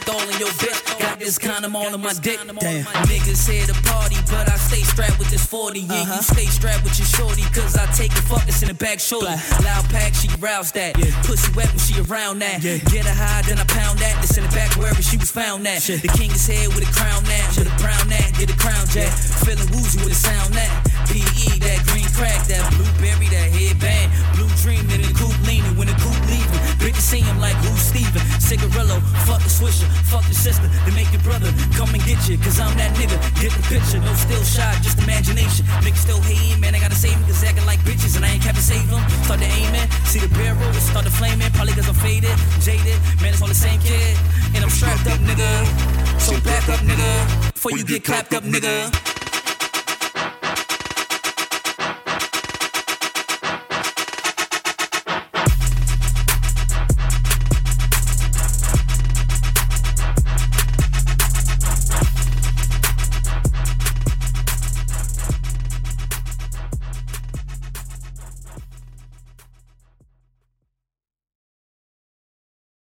menthol in your bitch. Got this condom all in my dick. Damn. Niggas here to party, but I stay strapped with this 40. Yeah, you stay strapped with your shorty, cause I take a fuck that's in the back shoulder. Loud pack, she rouse that. Pussy wet when she around that. Get her high, then I pound that. This in the back wherever she was found at. The king is here with a crown that. With a brown that, get a crown jack. Feeling woozy with a sound that. PE, that green crack, that blueberry, that headband. Blue dream in the coupe leaning when the coupe leaving. Bitches see him like who's Steven. Cigarillo, fuck the swisher, fuck the sister. Then make your brother come and get you, cause I'm that nigga. Get the picture, no still shot, just imagination. Niggas still hating, man, I gotta save me cause acting like bitches. And I ain't kept to save them. Start to aiming, see the barrel, it start to flaming. Probably cause I'm faded, jaded. Man, it's all the same kid. And I'm strapped up, nigga. So back up, nigga. Before you get clapped up, nigga.